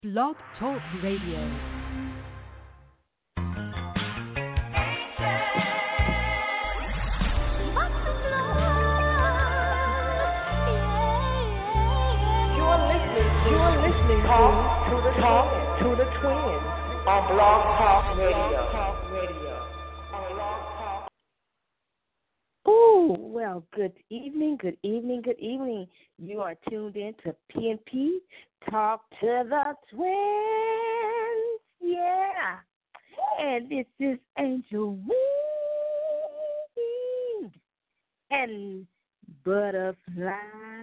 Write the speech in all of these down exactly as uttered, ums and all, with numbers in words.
Blog Talk Radio. Talk to the talk to the twins on Blog Talk Radio. Oh, well, good evening, good evening, good evening. You are tuned in to P and P Talk to the Twins. Yeah. And this is Angel Wing and Butterfly.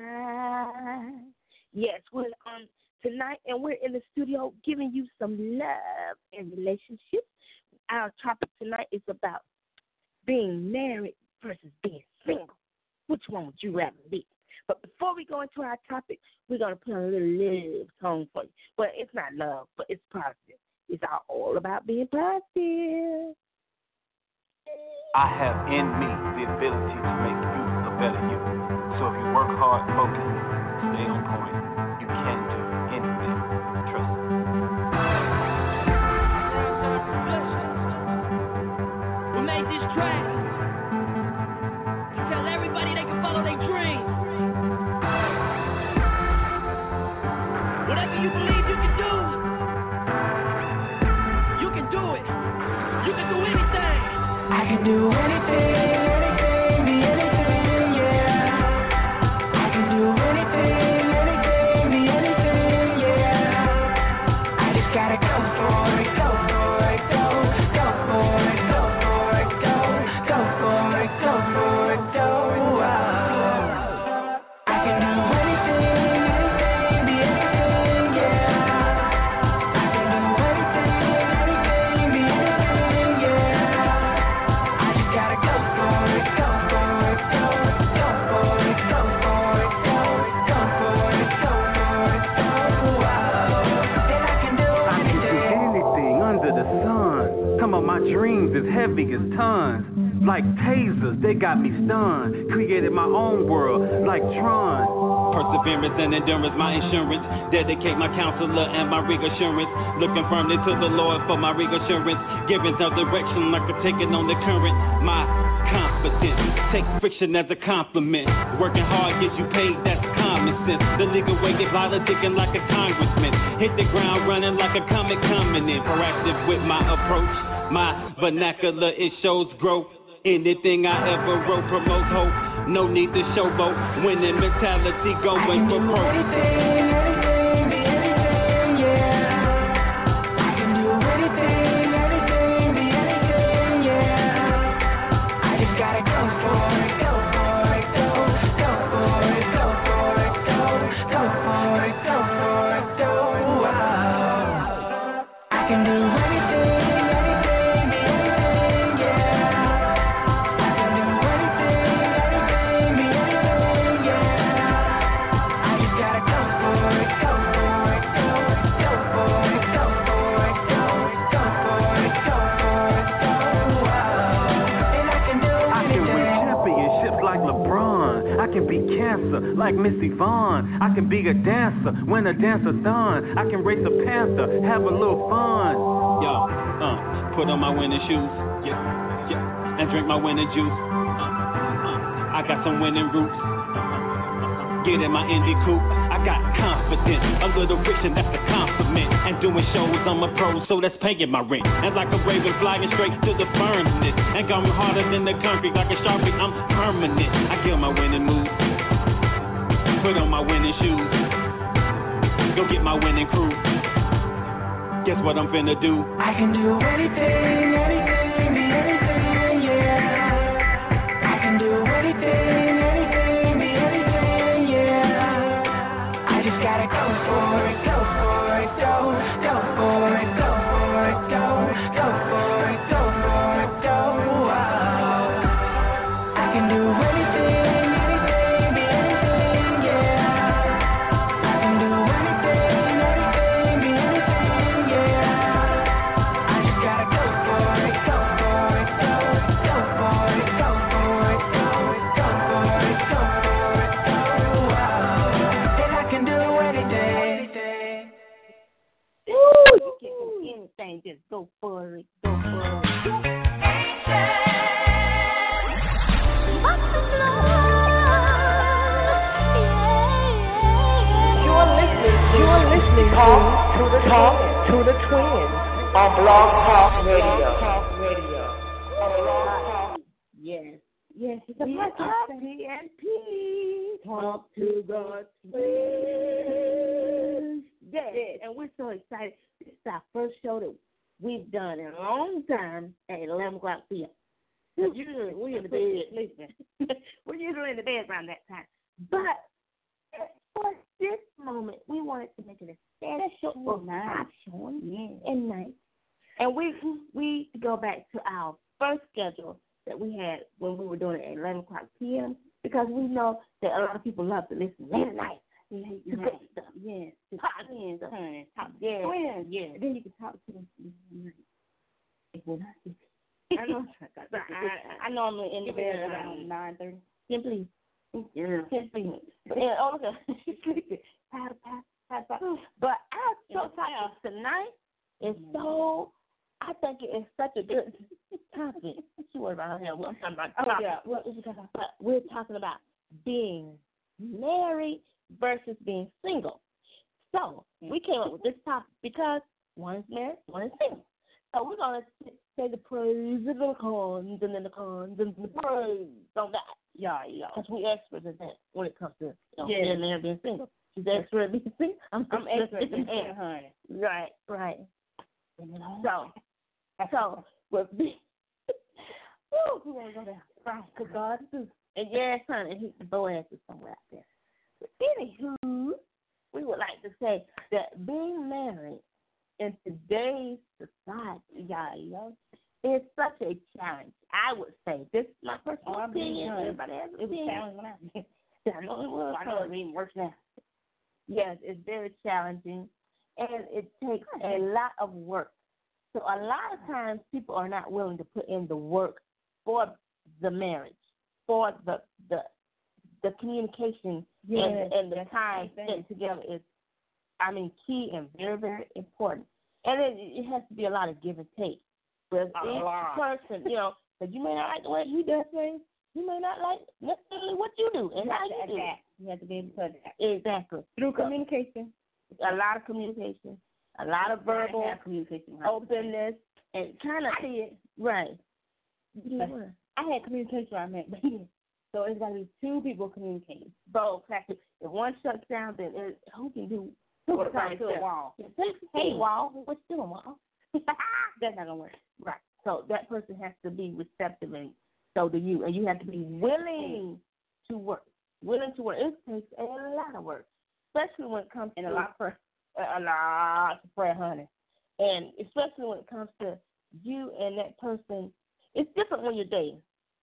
Yes, we're on tonight, and we're in the studio giving you some love and relationships. Our topic tonight is about being married versus being single. Which one would you rather be? But before we go into our topic, we're going to play a little love song for you. Well, it's not love, but it's positive. It's all about being positive. I have in me the ability to make you a better you. So if you work hard, focus, stay on point, you can do anything. Trust me. We made this track to tell everybody they can follow their dreams. Whatever you believe you can do, you can do it. You can do anything. I can do anything, anything, be anything, yeah. I can do anything, anything, be anything, yeah. I just gotta go for it, go for it, go, go for it, go for it, go, go for it, go for it, go. Wow. I can do anything, anything, be anything, yeah. I can do anything, anything, be anything, yeah. I just gotta go for it, go for it, go, go for it, go for it, go, go for it, go for it, go. Wow. And I can do I can do anything under the sun. Some of my dreams is heavy as tons. Like tasers, they got me stunned. Created my own world, like Tron. Perseverance and endurance, my insurance. Dedicate my counselor and my reassurance. Looking firmly to the Lord for my reassurance. Giving no direction like a taking on the current. My confidence, take friction as a compliment. Working hard gets you paid, that's common sense. The legal way is politicking like a congressman. Hit the ground running like a comic coming in. Proactive with my approach, my vernacular, it shows growth. Anything I ever wrote promotes hope. No need to showboat. Winning mentality going for pro. anything, anything, be anything, yeah. I can do anything, anything, be anything, yeah. I just gotta go for it, go for it, go, go for it, go for it, go, go for it, go for it, go. Wow. I can do anything, anything, be anything, yeah. I can do anything, anything, be anything, yeah. I just gotta go for it, go for it, go, go for it, go for it, go, go for it, go for it, go. Wow. And I can do I can win anything. championships like LeBron. I can beat cancer like Missy Vaughn. I can be a dancer when a dancer's done. I can race a panther, have a little fun. Yo, uh, put on my winning shoes, yeah, yeah, and drink my winning juice. Uh, uh, I got some winning roots. Get in my indie coupe, I got confidence. A little rich and that's a compliment. And doing shows, I'm a pro, so that's paying my rent. And like a raven flying straight to the furnace. And going harder than the concrete, like a sharpie, I'm permanent. I kill my winning moves, put on my winning shoes, go get my winning crew. Guess what I'm finna do? I can do anything, anything, be anything, yeah. I can do anything, anything, be anything, yeah. I just gotta go for it, go for it, go, go for it, go for it, go, go for it, go for it, go. Wow. I can do anything, anything, be anything, yeah. I can do anything, anything, be anything, yeah. I just gotta go for it, go for it, go, go for it, go for it, go, go for can't do anything. Just go for it. Go for it. You are listening to, you are listening talk to the talk to the twins on Blog Talk Radio. Talk Radio. On Blog Talk. Yes. Yes, it's a podcast. P and P. Talk to God's friends. Yes, and we're so excited. This is our first show that we've done in a long time at eleven o'clock p m. Usually we're in the bed sleeping. We're usually in the bed around that time. But for this moment, we wanted to make it a special live showing yeah. and night. And we we go back to our first schedule that we had when we were doing it at eleven o'clock p m because we know that a lot of people love to listen late at night. Yeah, to good stuff. Yes, to talk twins, honey. Talk yeah. twins. Yeah. And then you can talk to them. If we're not sleeping. I know. I, I, I normally in the bed around nine thirty. Ten please. Yeah. Ten please. Yeah. Oh, okay. She's sleeping. Pat, pat, pat, pat. But our show topic tonight is so. I think it is such a good topic. She worried about her hair. Well, I'm talking about. Oh yeah. What is it talking about? But we're talking about being married versus being single. So we came up with this topic because one is married, one is single. So we're gonna say the pros and the cons, and then the cons and the pros on that. Yeah, yeah. Because we experts in that when it comes to you know, yeah. being married, being single. She's expert at being single. I'm, I'm expert in being honey. Right, right. So, so we're being. Woo, we're gonna go down. Right, because God is. And yes, honey, and he, Boaz is somewhere out there. But anywho, we would like to say that being married in today's society, y'all, is such a challenge. I would say this is my personal oh, opinion. Everybody has an opinion. It was challenging when I, I know it was. I know it's even worse now. Yes, it's very challenging, and it takes a lot of work. So a lot of times people are not willing to put in the work for the marriage, for the the the communication yeah, and, and the time spent together is, I mean, key and very, very important. And it, it has to be a lot of give and take. With a each lot. person, you know, because you may not like the way he does things, you may not like necessarily what you do and how you do it. You have to be able to adapt. Exactly. Through so, communication. A lot of communication. A lot of verbal communication, openness, and kind of see it. Right. Yeah. I had communication I met, so it's got to be two people communicating. Both. If one shuts down, then it, who can do who can talk to a wall? Hey, wall, what's doing, wall? That's not going to work. Right. So that person has to be receptive, and so do you. And you have to be willing to work. Willing to work. It takes a lot of work, especially when it comes and to a lot of prayer. A lot of prayer, honey. And especially when it comes to you and that person. It's different when you're dating.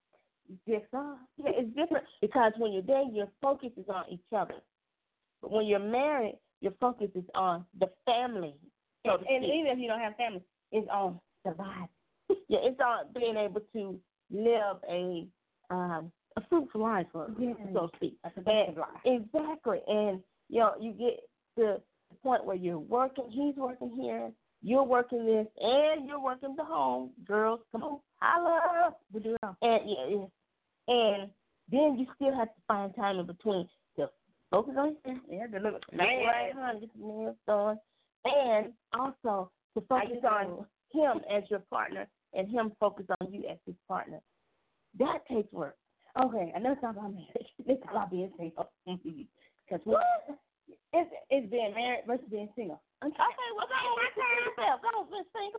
Yes, sir. Yeah, it's different because when you're dating, your focus is on each other. But when you're married, your focus is on the family. So and, and even if you don't have family, it's on survival. Yeah, it's on being able to live a um, a fruitful life, yeah. so to speak. That's a bad life. Exactly. And, you know, you get to the point where you're working, he's working here, you're working this, and you're working the home. Girls, come on, holla. We do it all. And, yeah, yeah. And then you still have to find time in between to focus on yourself. Yeah, to look right, honey, get the nails done. And also to focus on him as your partner and him focus on you as his partner. That takes work. Okay, another time about marriage. This is about being single. Because it's, it's being married versus being single. Okay, well, go on, yourself. Go on, being single.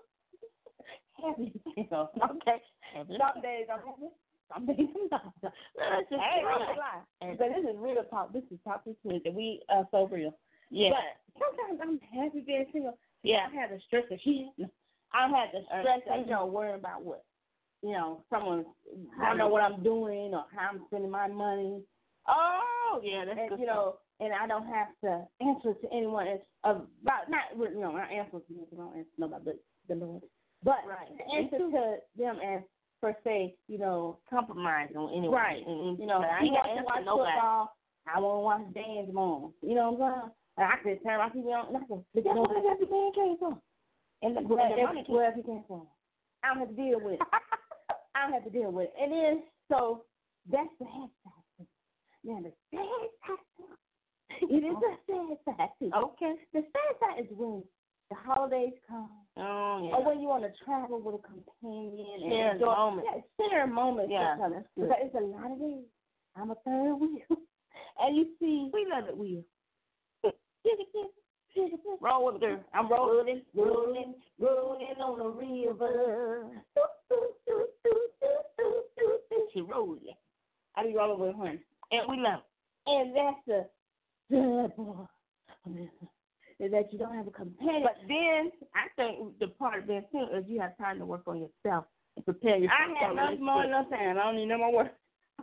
Happy single. Okay. Some days I'm happy. Some days I'm not. That's just hey, really lie. And but this is real talk. This is talk with twins, and we are so real. Yeah. But sometimes I'm happy being single. Yeah. I have the stress of shit. I have the stress of, you know, worrying about what. You know, someone, I don't know what I'm doing or how I'm spending my money. Oh, yeah, that's and, good you know, and I don't have to answer to anyone else about, not, you know, not answer to them, I don't answer to nobody but the Lord. But right. answer to them as, per se, you know, compromising on anyone. Right. And, you know, I ain't got to watch football. I want to watch dance more. You know what I'm saying? And I can turn my T V on. And I can look at what I got the band came from. And the, Well, and the if, money can, well, if he can't swim, I don't have to deal with it. I don't have to deal with it. And then, so that's the sad side. Now, the sad side, it is a sad side, too. Okay. The sad side is when the holidays come, Oh, yeah. or when you want to travel with a companion and Share enjoy, moments. yeah, share moments Yeah, with each other. that's good. Because it's a lot of days. I'm a third wheel. And you see, We love it, we. roll with her. I'm rolling, rolling, rolling on the river. She rolls it. I be rolling with her. And we love it. And that's the good part. Is that you don't have a companion. But then, I think the part of being single is you have time to work on yourself and prepare yourself. I have nothing more than enough time. I don't need no more work.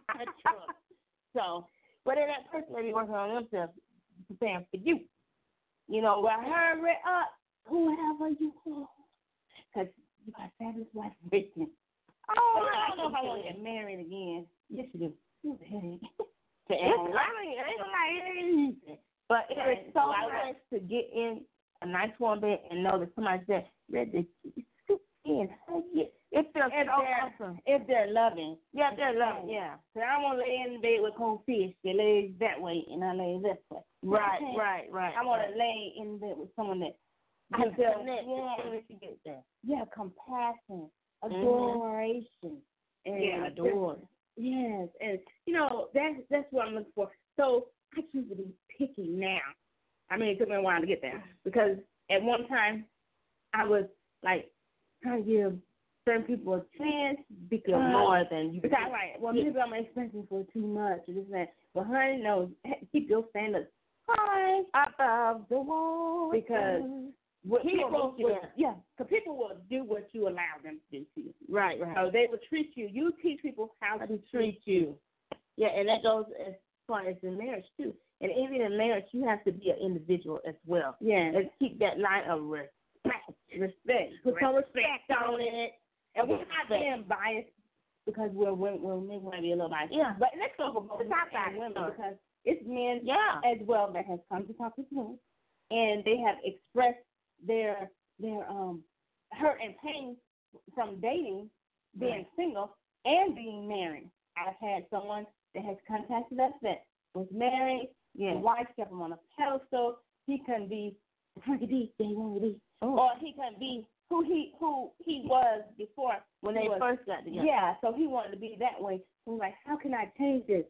So, but then that person may be working on themselves, preparing for you. You know, Well, hurry up, whoever you are. Because you got a fabulous wife waiting. oh, I don't know I how long you get married again. Yes, you do. Who's the headache? It's, I mean, it ain't gonna lie, it ain't easy. But it Right. is so nice to get in a nice warm bed and know that somebody's there ready to scoop in, hug you. It feels If so they're, awesome. if they're loving. Yeah, they're loving, yeah. So I want to lay in bed with cold fish. They lay that way, and I lay this way. Right, Okay. right, right. I want to lay in bed with someone that I can feel feel, that yeah, as soon as you get there. yeah, compassion, Mhm. adoration, and Yeah, adore. Yes, and you know that's that's what I'm looking for. So I choose to be picky now. I mean, it took me a while to get there because at one time I was like trying to give certain people a chance because Feel more than you because I'm like, well, maybe I'm expecting for too much or this and that. But honey, no, keep your standards high above the wall because what People people will- will, yeah, because people will do what you allow them to do to you. Right, right. So they will treat you. You teach people how to treat you. Yeah, and that goes as far as in marriage too. And even in marriage, you have to be an individual as well. Yeah. And keep that line of respect. Respect. Put some respect on it. And we're not being biased because we're women. Well, maybe we want to be a little biased. Yeah. But let's go for both It's not men and biased, women no. because it's men Yeah. as well that has come to talk to me, and they have expressed their their um hurt and pain from dating, being Right. single, and being married. I've had someone that has contacted us that was married. Yeah. The wife kept him on a pedestal. He couldn't be Frankie D that he wanted to be, Oh. or he couldn't be who he who he was before When he they was, first got together. yeah. So he wanted to be that way. So I'm like, how can I change this?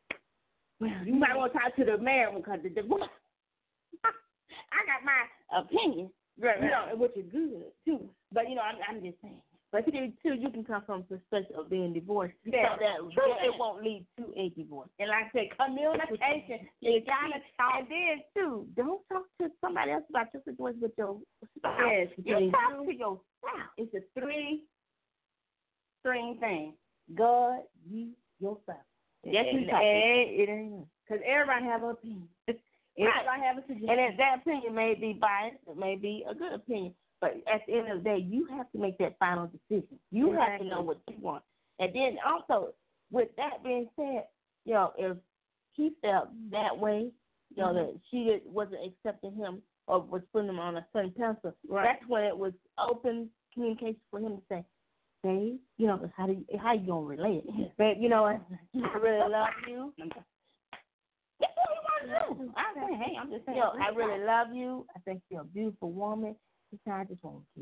Well, you might want to talk to the married one because the divorce. I got my opinion, Right, you right. know, which is good too. But you know, I'm, I'm just saying. But see, too, you can come from the perspective of being divorced. Yeah. So that, True. that it won't lead to a divorce. And like I said, communication. You gotta talk. And then, too, don't talk to somebody else about your situation with your spouse. Yes, You talk you- to your spouse. It's a three string thing. God, you, yourself. Yes, you talk. It ain't. Because everybody have an opinion. Everybody have a suggestion. And if that opinion may be biased, it may be a good opinion. But at the end of the day, you have to make that final decision. You have Exactly. to know what you want. And then also, with that being said, you know, if he felt that way, you know, Mhm. that she did, wasn't accepting him or was putting him on a certain pedestal, Right. that's when it was open communication for him to say, "Babe, you know, how do you, how you gonna relate it? Babe, you know what? I really love you. That's what we want to do. I'm saying, hey, I'm just saying. You know, I really love you. I think you're a beautiful woman. This time I just want to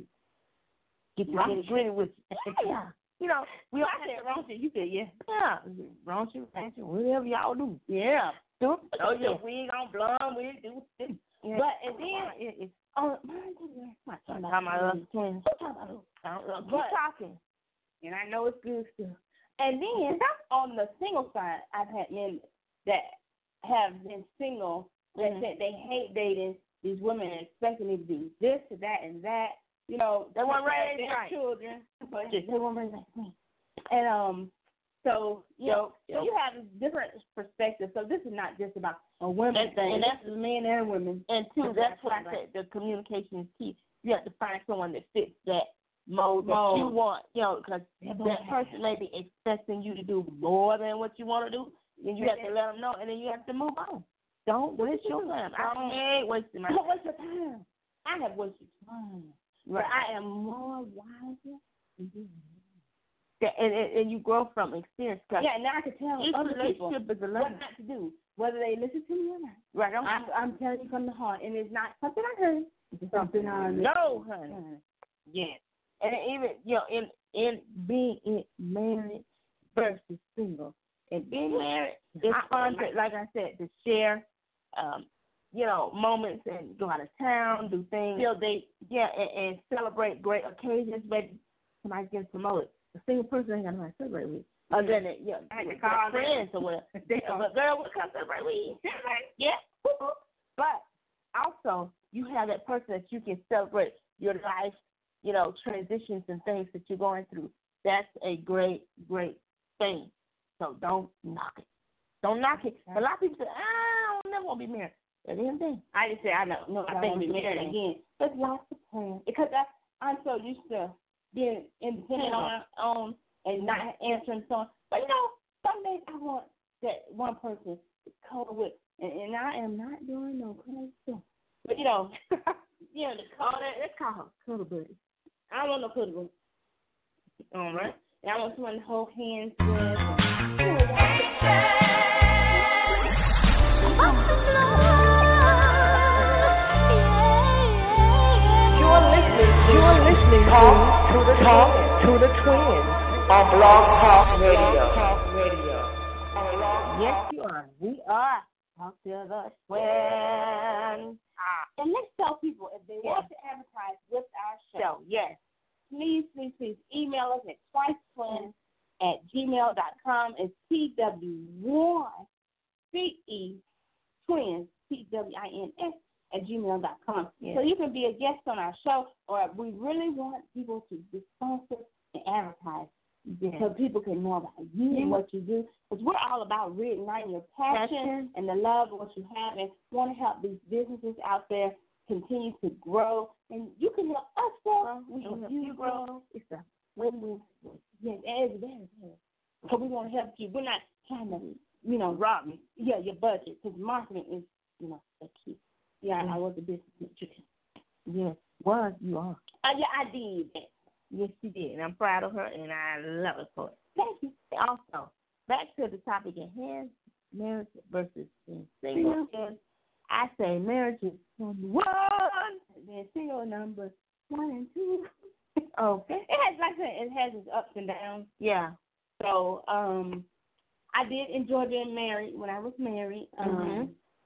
get you Right. get gritty with you. Yeah. You know, we all I said raunchy. You said yeah. yeah, raunchy, raunchy, whatever y'all do. Yeah. Do it. Oh, your wig on blonde wig, do this. Yeah. But and then it, it's oh, mine too, yeah. My talking son, about my other twins. talking about who? I don't know. Keep But- talking. And I know it's good stuff. And then on the single side, I've had men that have been single that Mhm. said they hate dating these women and expecting me to do this, to that, and that. You know, They want to protect raise their right. children, but Just- they won't raise like me. And um, so you know, Yep, so you have different perspectives. So this is not just about a women And- thing. and This that's- is men and women. And two, that's what I Right. said. The communication is key. You have to find someone that fits that mold that Mold. you want. You know, because Yeah, that boy. person may be expecting you to do more than what you want to do, and you have to let them know, and then you have to move on. Don't waste your time. I ain't wasting my Don't time. waste your time. I have wasted time. But I am more wiser than you. Yeah, and, and and you grow from experience. Yeah, now I can tell each other people relationship is a what learning. not to do, whether they listen to me or not. Right. I'm, I'm, I'm telling you from the heart, and it's not something I heard. It's something I no, honey. honey. Yes. And even, you know, in in being in married versus single. And being married, it's fun, to, like I said, to share, um, you know, moments and go out of town, do things. Still date. Yeah, and, and celebrate great occasions. But somebody's getting promoted. A single person ain't got nobody to celebrate with. Other than, it, you know, I had to with call their friends or whatever. But girl, what come celebrate with you? Yeah. But also, you have that person that you can celebrate your life, you know, transitions and things that you're going through. That's a great, great thing. So don't knock it. Don't knock it. A lot of people say, I don't never want to be married. That is thing. I just say, I know, no, I think be married again. There's lots of plans. Because I, I'm so used to being independent on my own and not answering someone. But, you know, some days I want that one person to cuddle with. And, and I am not doing no cuddle stuff. But, you know, you know, the cuddle, let's call her cuddle buddy. I don't want no cuddle buddy. All right? And I want someone to hold hands with. You're listening to, You're listening Talk to the Talk to the Twins on Blog Talk Radio. Talk Radio. Yes, you are. We are. Talk to the Twins. Ah. And let's tell people if they want to advertise with our show. So, yes. Please, please, please email us at twicetwins at gmail dot com. It's T W one C E twins, T W I N S, at gmail dot com. Yes. So you can be a guest on our show, or we really want people to be sponsored and advertise yes. so people can know about you yes. and what you do. Because we're all about reigniting your passion, passion and the love of what you have, and want to help these businesses out there continue to grow. And you can help us grow. We help you grow. It's a win-win. Yes, it's very good. So we want to help you. We're not trying to, you know, rob you. Yeah, your budget. Because marketing is, you know, the key. Yeah, mm-hmm. I was a business teacher. Yes, was you are. Uh, yeah, I did that. Yes, she did. And I'm proud of her, and I love her for it. Thank you. Also, back to the topic at hand, marriage versus being single. Mm-hmm. I say marriage is number one, and then single number one and two. Okay. It has, like I said, it has its ups and downs. Yeah. So, um, I did enjoy being married when I was married. Um, mm-hmm.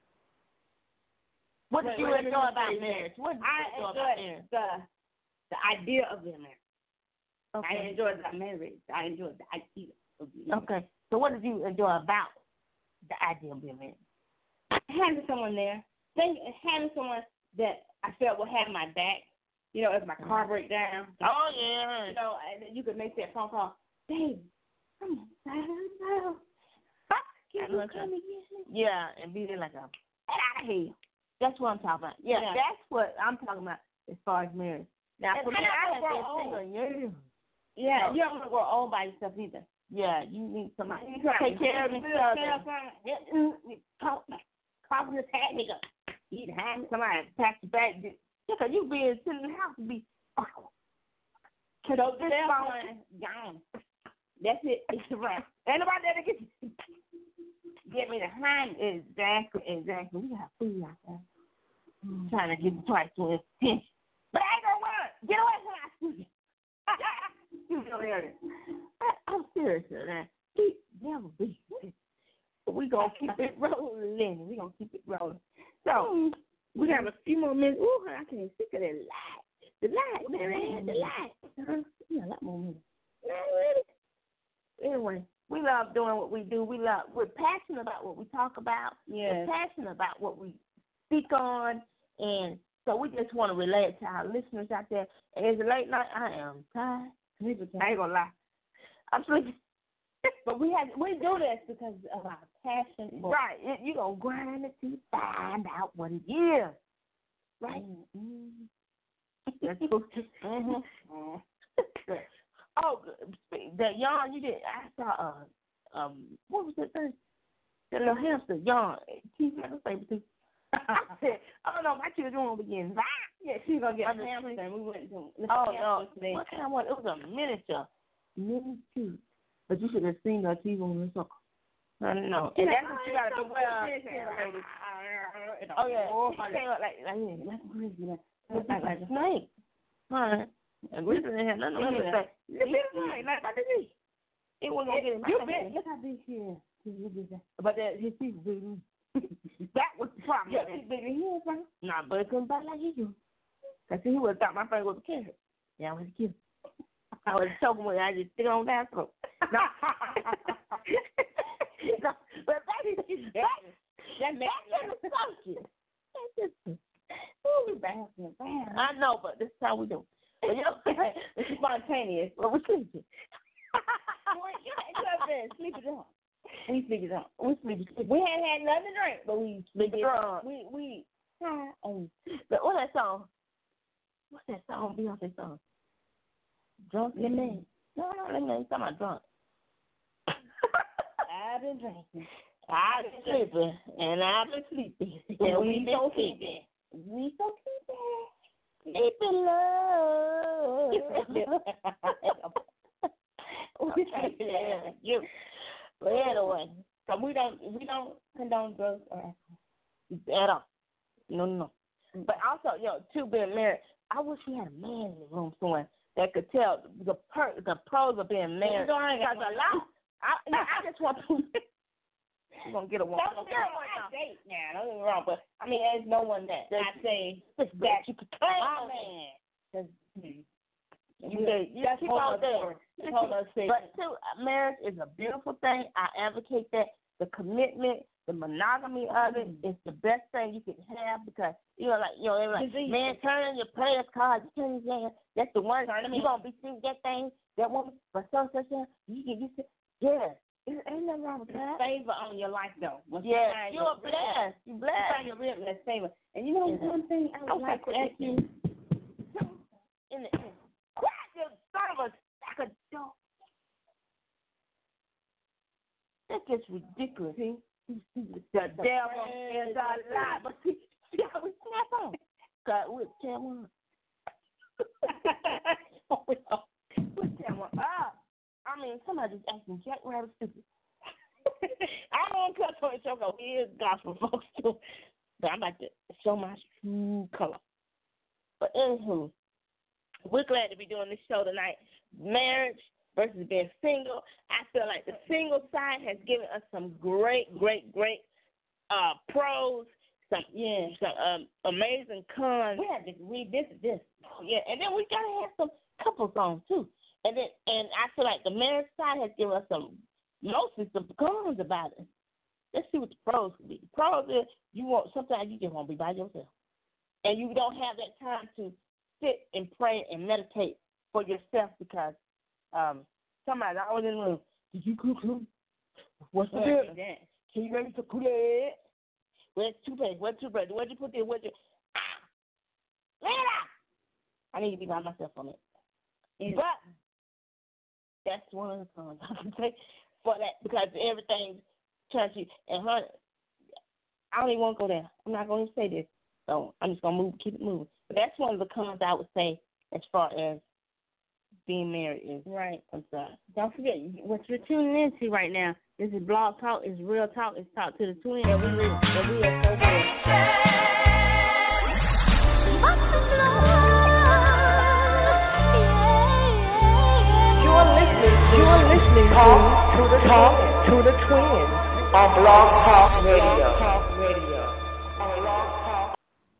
What did you enjoy about marriage? What did I you enjoy enjoyed about marriage? the the idea of being married. Okay. I enjoyed the marriage. I enjoyed the idea of being married. Okay. So what did you enjoy about the idea of being married? Having someone there, think, having someone that I felt would have my back. You know, if my car breaks down. Oh, yeah. You know, and you could make that phone call. Baby, I'm inside now. Can you come again? Yeah, and be there like a, get out of here. That's what I'm talking about. Yeah, yeah, that's what I'm talking about as far as marriage. Now, and for me, I have been single, yeah. Yeah, so, you don't want to grow old by yourself either. Yeah, you need somebody you to take care of yourself. Coffee the tag nigga. You behind somebody to pack your bag. Yeah, because you being sitting in the house to be, oh. So this phone gone. That's it. It's a wrap. Ain't nobody there to get get me the hand. Exactly, exactly. We got food out there. Mm. Trying to get the price to his attention. But I ain't gonna work. Get away from my studio. You know that. I'm serious, man. Keep never be. We gonna keep it rolling. We gonna keep it rolling. So mm. we have a few more minutes. Ooh, I can't sick of that light. The light, man, the light. Uh-huh. Yeah, a lot more minutes. Not really. Anyway, we love doing what we do. We love. We're passionate about what we talk about. Yeah. We're passionate about what we speak on, and so we just want to relate to our listeners out there. And it's a late night. I am tired. I ain't gonna lie. I'm sleeping. But we have we do this because of our passion. For right. You're gonna grind it to find out what it is. Right. Mm-hmm. That's supposed to. Mm-hmm. Oh, that yarn you did. I saw. Uh, um, what was that thing? The little hamster yarn. Teeth like a saber tooth. I said, oh no, my children won't begin. Yeah, she was gonna get I a just- hamster, and we went to. Oh no! What kind of one? It was a miniature, miniature. But you should have seen her teeth on the circle. I don't know. And that's what you gotta do. Well, oh yeah, she came up like like yeah, that's crazy. Like, like, like, like a snake. Huh? And we didn't have nothing on it. Like, like about the knee. It wasn't gonna get him. You big. Look how big she is. But that his teeth was big. That was the problem. Yeah, he's bigger than his, right? Nah, but it couldn't bite like he do. Cause see, he would have thought my friend was a carrot. Yeah, I was a kid. I was choking with it. I just stick on down throat. No. No, but that is that. That makes the subject. That's just. Oh, we bad, bad. I know, but this is how we do. But you know, it's spontaneous. But we're sleeping. Well, you ain't been sleeping on. We sleep it up. We sleep it. We hadn't had nothing to drink, but we Sleep it up. we we high on. But what's that song? What's that song? Beyonce song? Drunk lemonade. No, no, lemonade. Talking about drunk. I've been drinking. I've been sleeping, and I've been sleeping. And we we been so sleeping. We so sleepy. Sleeping love. We sleeping. You. But anyway, So we don't we don't condone drugs or alcohol. at all. No, no, no. But also, you know, too being married, I wish we had a man in the room somewhere that could tell the per, the pros of being married. Because a lot, I, you know, I just want to. We're gonna get a woman. Don't get one I date now. Don't get me wrong, but I mean, there's no one that I say that that you could claim my on man. Cause You, you, you that's keep whole on other there. story. That's whole other story. But too, marriage is a beautiful thing. I advocate that. The commitment, the monogamy of it is the best thing you can have because you know, like you know, they're like, man, turn in your players cards, turn your hand. That's the one. You gonna be seeing that thing, that woman, but so such a you can you say, yeah. Ain't nothing wrong with that. Favor on your life though. Once Yeah, you you're blessed. You're You blessed. find your real blessed favor. And you know one thing I would like to ask you. In the crack you son of a sack of dope. That's just ridiculous. See? The devil is a lie. But see, see how we snap on. God, we'll tear one up. We'll tear one up. I mean, somebody just acting Jack Rabbit stupid. I don't cut for a show because we is gospel folks too. But I'm about to show my true color. But anywho, we're glad to be doing this show tonight. Marriage versus being single. I feel like the single side has given us some great, great, great uh, pros, some yeah, some um, amazing cons. We had to read this this. Yeah, and then we gotta have some couple songs too. And then and I feel like the marriage side has given us some mostly some cons about it. Let's see what the pros could be. The pros is you want sometimes you just want to be by yourself. And you don't have that time to sit and pray and meditate for yourself because um somebody's always in the room. Did you cook him? What's the deal? Can you ready to cook it? Where's the toothpaste? Where's the toothpaste? Where'd you put this? Where'd you ah! Lay it out. I need to be by myself on it. Yeah. But that's one of the songs I can say for that because everything's churchy and honey. I don't even want to go there. I'm not going to say this, so I'm just going to move, keep it moving. But that's one of the cons I would say as far as being married is right. concerned. Don't forget what you're tuning into right now. This is Blog Talk. It's Real Talk. It's Talk to the Twins. And we, and we are so good. You are listening to, you are listening Talk to the Talk to the Twins on Blog Talk Radio. Talk Radio. On Blog Talk.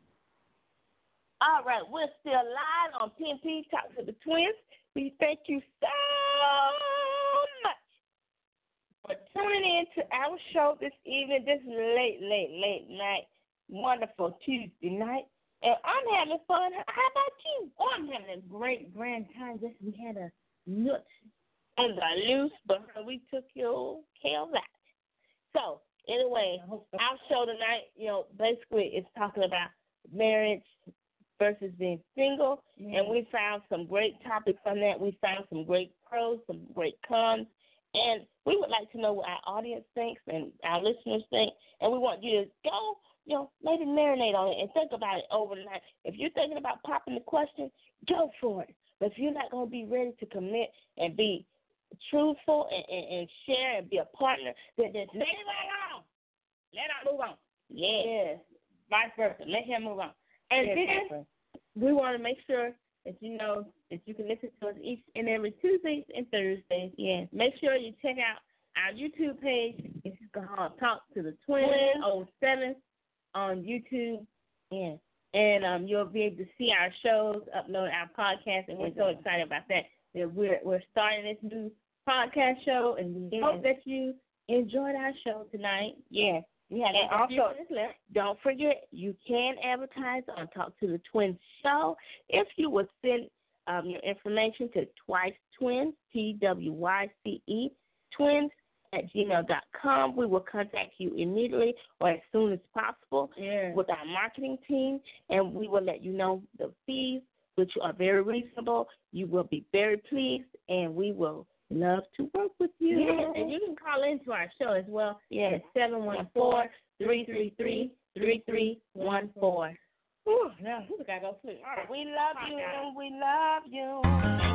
All right, we're still live on P N P Talk to the Twins. We thank you so much for tuning in to our show this evening, this late, late, late night, wonderful Tuesday night. And I'm having fun. How about you? Oh, I'm having a great grand time. Just we had a nut on the loose, but we took your care of that. So, anyway, our show tonight, you know, basically it's talking about marriage versus being single, yeah. And we found some great topics on that. We found some great pros, some great cons, and we would like to know what our audience thinks and our listeners think, and we want you to go you know, maybe marinate on it and think about it overnight. If you're thinking about popping the question, go for it. But if you're not going to be ready to commit and be truthful and, and, and share and be a partner, then just let it alone. Let her move on. Yeah. Yes. Vice versa. Let him move on. And yes, then exactly. we want to make sure that you know that you can listen to us each and every Tuesdays and Thursdays. Yes. Make sure you check out our YouTube page. It's called Talk to the Twins oh seven on YouTube. Yeah. And um, you'll be able to see our shows, upload our podcast, and we're so excited about that. That we're we're starting this new podcast show, and we yes. hope that you enjoyed our show tonight. Yes. Yeah, and also, don't forget, you can advertise on Talk to the Twins show if you would send um, your information to Twice Twins, T W Y C E, twins at gmail dot com. We will contact you immediately or as soon as possible yeah. with our marketing team, and we will let you know the fees, which are very reasonable. You will be very pleased, and we will love to work with you. Yes, and you can call into our show as well yes. at seven one four, three three three, three three one four. Whew, now, we got to go sleep. All right. We love you, and we love you.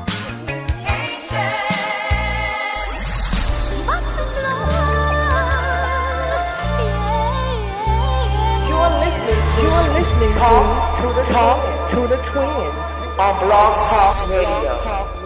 You are listening to, you are listening to, to the Talk to the Twins on Blog Talk Radio.